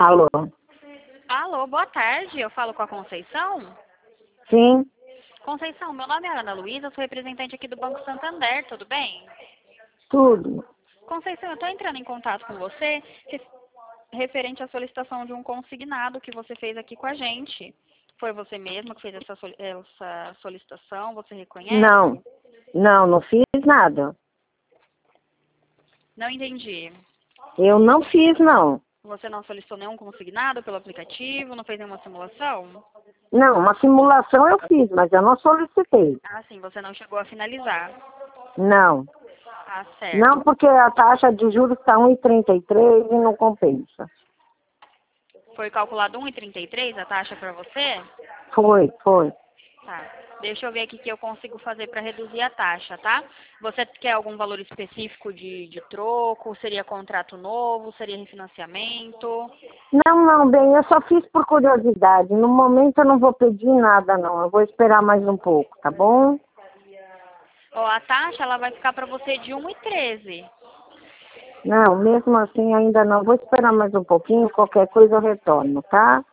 Alô? Alô, boa tarde. Eu falo com a Conceição? Sim, Conceição, meu nome é Ana Luísa, sou representante aqui do Banco Santander, tudo bem? tudo. Conceição, eu estou entrando em contato com você referente à solicitação de um consignado que você fez aqui com a gente. Foi você mesma que fez essa solicitação? Você reconhece? Não, não fiz nada. Não entendi. Eu não fiz, não. Você não solicitou nenhum consignado pelo aplicativo? Não fez nenhuma simulação? Não, uma simulação eu fiz, mas eu não solicitei. Ah, sim, você não chegou a finalizar. Não. Ah, Não, certo. porque a taxa de juros está 1,33 e não compensa. Foi calculado 1,33 a taxa para você? Foi. Tá. Deixa eu ver aqui o que eu consigo fazer para reduzir a taxa, tá? Você quer algum valor específico de troco? Seria contrato novo? Seria refinanciamento? Não, bem, eu só fiz por curiosidade. No momento eu não vou pedir nada, não. Eu vou esperar mais um pouco, tá bom? Ó, a taxa ela vai ficar para você de 1,13. Não, mesmo assim ainda não. Vou esperar mais um pouquinho, qualquer coisa eu retorno, tá?